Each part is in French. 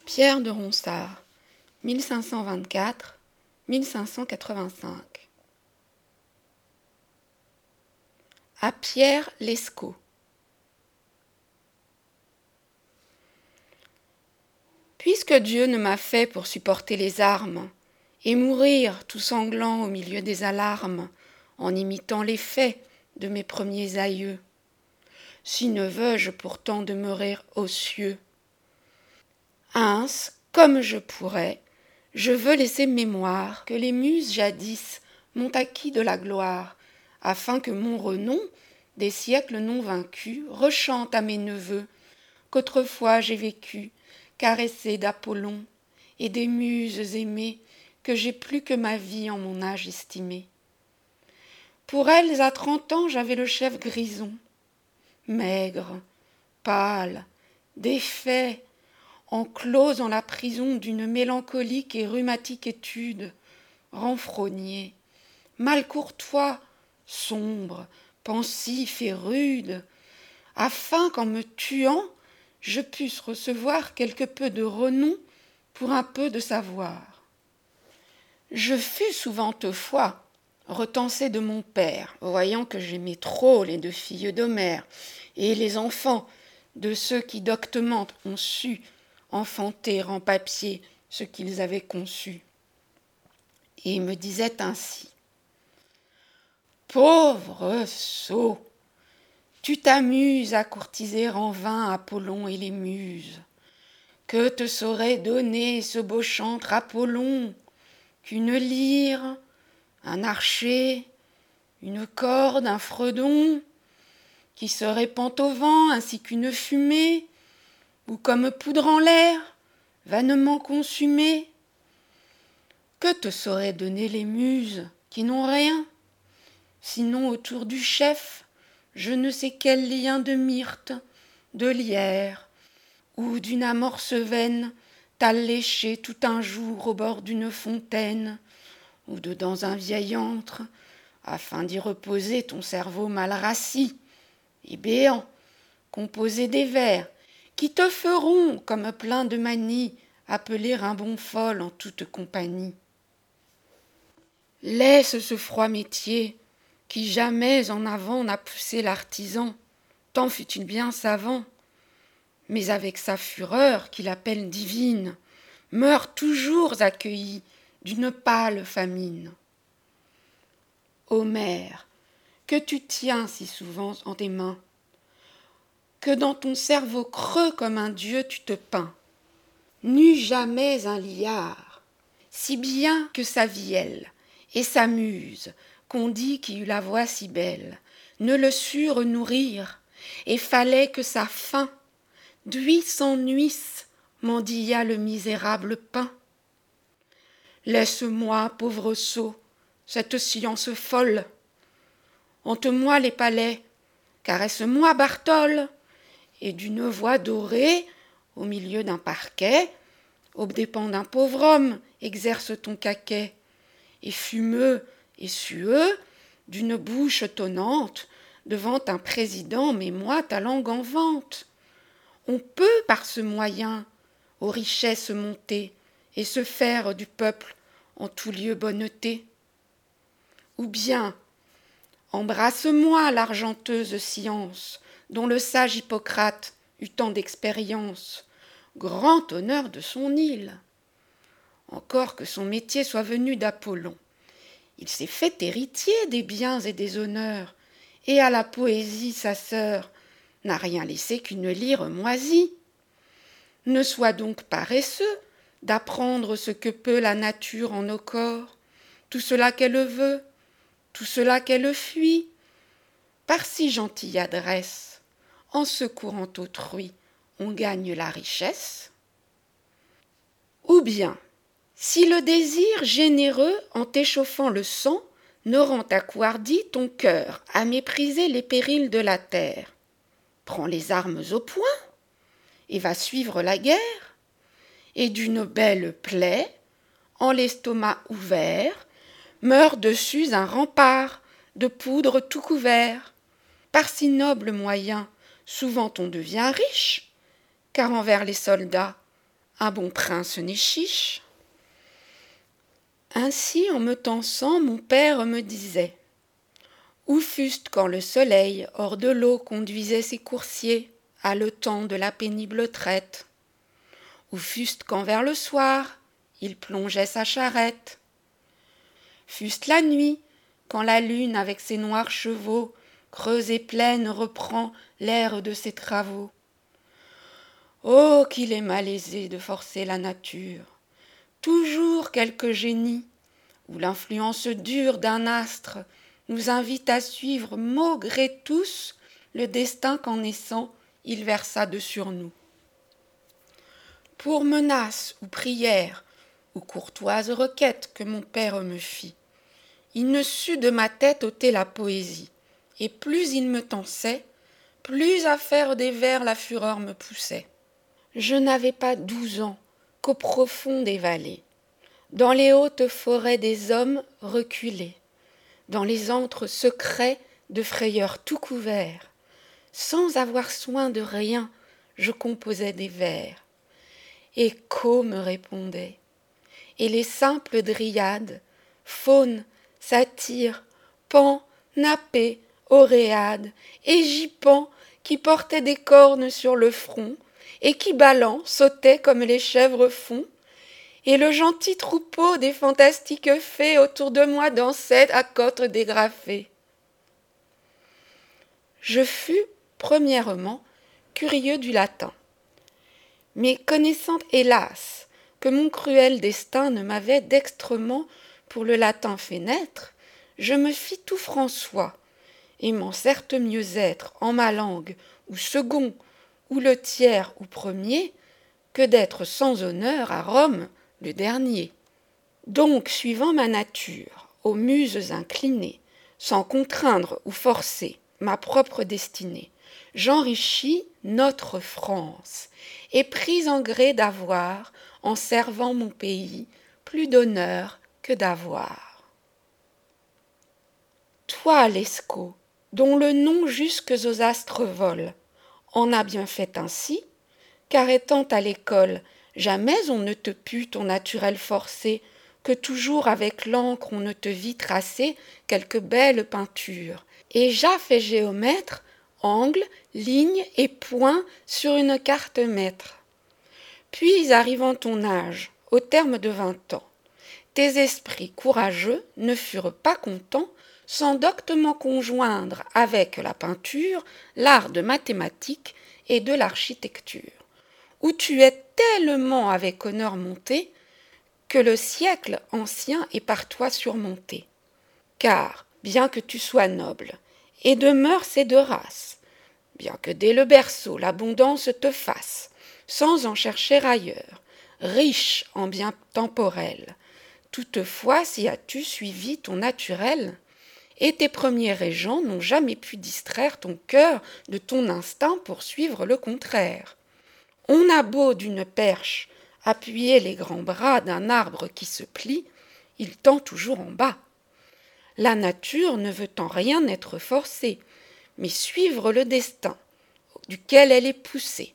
Pierre de Ronsard, 1524-1585. À Pierre Lescaut. Puisque Dieu ne m'a fait pour supporter les armes, et mourir tout sanglant au milieu des alarmes, en imitant les faits de mes premiers aïeux, si ne veux-je pourtant demeurer aux cieux. Ainsi, comme je pourrais, je veux laisser mémoire que les muses jadis m'ont acquis de la gloire, afin que mon renom, des siècles non vaincus, rechante à mes neveux qu'autrefois j'ai vécu, caressé d'Apollon, et des muses aimées que j'ai plus que ma vie en mon âge estimé. Pour elles, à 30 ans, j'avais le chef grison, maigre, pâle, défait, enclos en la prison d'une mélancolique et rhumatique étude, renfrogné, mal courtois, sombre, pensif et rude, afin qu'en me tuant, je pusse recevoir quelque peu de renom pour un peu de savoir. Je fus souvent fois retensé de mon père, voyant que j'aimais trop les 2 filles d'Homère et les enfants de ceux qui doctement ont su enfanter en papier ce qu'ils avaient conçu. Et il me disait ainsi: « Pauvre sot, tu t'amuses à courtiser en vain Apollon et les muses. Que te saurait donner ce beau chantre Apollon qu'une lyre, un archer, une corde, un fredon, qui se répand au vent ainsi qu'une fumée, ou comme poudre en l'air, vainement consumée? Que te sauraient donner les muses qui n'ont rien, sinon autour du chef je ne sais quel lien de myrte, de lierre, ou d'une amorce veine t'allécher tout un jour au bord d'une fontaine, ou dans un vieil antre, afin d'y reposer ton cerveau mal rassis et béant, composé des vers qui te feront, comme plein de manie, appeler un bon fol en toute compagnie. Laisse ce froid métier, qui jamais en avant n'a poussé l'artisan, tant fut-il bien savant, mais avec sa fureur qu'il appelle divine, meurt toujours accueilli d'une pâle famine. Homère, que tu tiens si souvent en tes mains, que dans ton cerveau creux comme un dieu tu te peins, n'eut jamais un liard, si bien que sa vielle et sa muse, qu'on dit qui eut la voix si belle, ne le surent nourrir, et fallait que sa faim, d'huis en huis, mendilla le misérable pain. Laisse-moi, pauvre sot, cette science folle, hante-moi les palais, caresse-moi Bartole, et d'une voix dorée, au milieu d'un parquet, aux dépens d'un pauvre homme, exerce ton caquet, et fumeux et sueux, d'une bouche tonnante, devant un président, mets-moi ta langue en vente. On peut par ce moyen aux richesses monter et se faire du peuple en tout lieu bonneté. Ou bien, embrasse-moi l'argenteuse science, dont le sage Hippocrate eut tant d'expérience, grand honneur de son île. Encore que son métier soit venu d'Apollon, il s'est fait héritier des biens et des honneurs, et à la poésie, sa sœur, n'a rien laissé qu'une lyre moisie. Ne sois donc paresseux d'apprendre ce que peut la nature en nos corps, tout cela qu'elle veut, tout cela qu'elle fuit, par si gentille adresse, en secourant autrui, on gagne la richesse. Ou bien, si le désir généreux, en t'échauffant le sang, ne rend accouardi ton cœur à mépriser les périls de la terre, prends les armes au poing et va suivre la guerre, et d'une belle plaie, en l'estomac ouvert, meurt dessus un rempart de poudre tout couvert. Par si noble moyen, souvent on devient riche, car envers les soldats, un bon prince n'est chiche. Ainsi, en me tensant, mon père me disait: où fûtes quand le soleil, hors de l'eau, conduisait ses coursiers, haletant de la pénible traite? Où fûtes quand vers le soir, il plongeait sa charrette? Fût-ce la nuit, quand la lune avec ses noirs chevaux, creuse et pleine, reprend l'air de ses travaux? Oh, qu'il est malaisé de forcer la nature, toujours quelque génie, ou l'influence dure d'un astre nous invite à suivre malgré tous le destin qu'en naissant il versa de sur nous. Pour menace ou prière, ou courtoise requête que mon père me fit, il ne sut de ma tête ôter la poésie, et plus il me tensait, plus à faire des vers la fureur me poussait. Je n'avais pas 12 ans qu'au profond des vallées, dans les hautes forêts des hommes reculés, dans les antres secrets de frayeurs tout couverts, sans avoir soin de rien, je composais des vers. Écho me répondait, et les simples dryades, faunes, satyres, pans, nappés, oréades, égypans qui portaient des cornes sur le front, et qui, ballant, sautaient comme les chèvres font, et le gentil troupeau des fantastiques fées autour de moi dansait à côtes dégrafées. Je fus, premièrement, curieux du latin, mais connaissant, hélas, que mon cruel destin ne m'avait dextrement pour le latin fait naître, je me fis tout François, aimant certes mieux être en ma langue ou second, ou le tiers ou premier, que d'être sans honneur à Rome le dernier. Donc, suivant ma nature, aux muses inclinées, sans contraindre ou forcer ma propre destinée, j'enrichis notre France, et pris en gré d'avoir, en servant mon pays, plus d'honneur que d'avoir. Toi, Lescaut, dont le nom jusques aux astres vole, en as bien fait ainsi, car étant à l'école, jamais on ne te put ton naturel forcer, que toujours avec l'encre on ne te vit tracer quelque belle peinture, et Jaff et géomètre, angles, lignes et points sur une carte maître. Puis, arrivant ton âge, au terme de 20 ans, tes esprits courageux ne furent pas contents sans doctement conjoindre avec la peinture l'art de mathématiques et de l'architecture, où tu es tellement avec honneur monté que le siècle ancien est par toi surmonté. Car, bien que tu sois noble, et de mœurs et de race, bien que dès le berceau l'abondance te fasse, sans en chercher ailleurs, riche en biens temporels, toutefois si as-tu suivi ton naturel, et tes premiers régents n'ont jamais pu distraire ton cœur de ton instinct pour suivre le contraire. On a beau d'une perche appuyer les grands bras d'un arbre qui se plie, il tend toujours en bas. La nature ne veut en rien être forcée, mais suivre le destin duquel elle est poussée.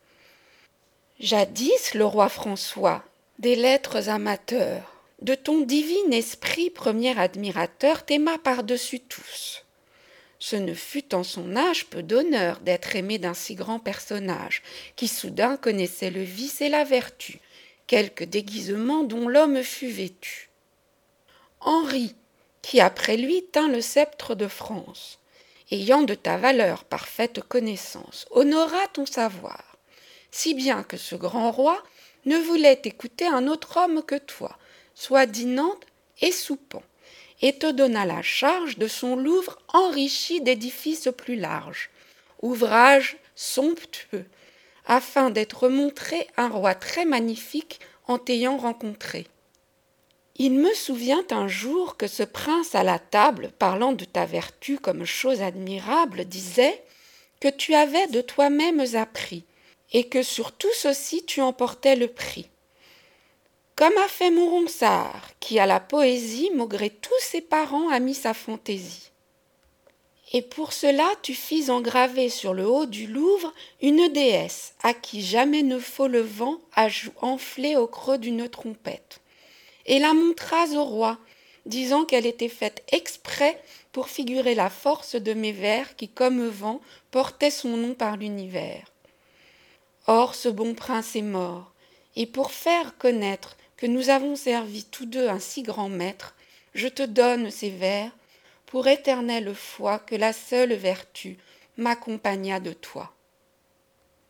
Jadis, le roi François, des lettres amateur, de ton divin esprit premier admirateur, t'aima par-dessus tous. Ce ne fut en son âge peu d'honneur d'être aimé d'un si grand personnage, qui soudain connaissait le vice et la vertu, quelque déguisement dont l'homme fut vêtu. Henri, qui après lui tint le sceptre de France, ayant de ta valeur parfaite connaissance, honora ton savoir, si bien que ce grand roi ne voulait écouter un autre homme que toi, soit dînant et soupant, et te donna la charge de son Louvre enrichi d'édifices plus larges, ouvrage somptueux, afin d'être montré un roi très magnifique en t'ayant rencontré. Il me souvient un jour que ce prince à la table, parlant de ta vertu comme chose admirable, disait que tu avais de toi-même appris, et que sur tout ceci tu emportais le prix. Comme a fait mon Ronsard, qui à la poésie, malgré tous ses parents, a mis sa fantaisie. Et pour cela tu fis engraver sur le haut du Louvre une déesse, à qui jamais ne faut le vent à enfler au creux d'une trompette. Et la montras au roi, disant qu'elle était faite exprès pour figurer la force de mes vers qui, comme vent, portaient son nom par l'univers. Or ce bon prince est mort, et pour faire connaître que nous avons servi tous deux un si grand maître, je te donne ces vers, pour éternelle foi que la seule vertu m'accompagnât de toi.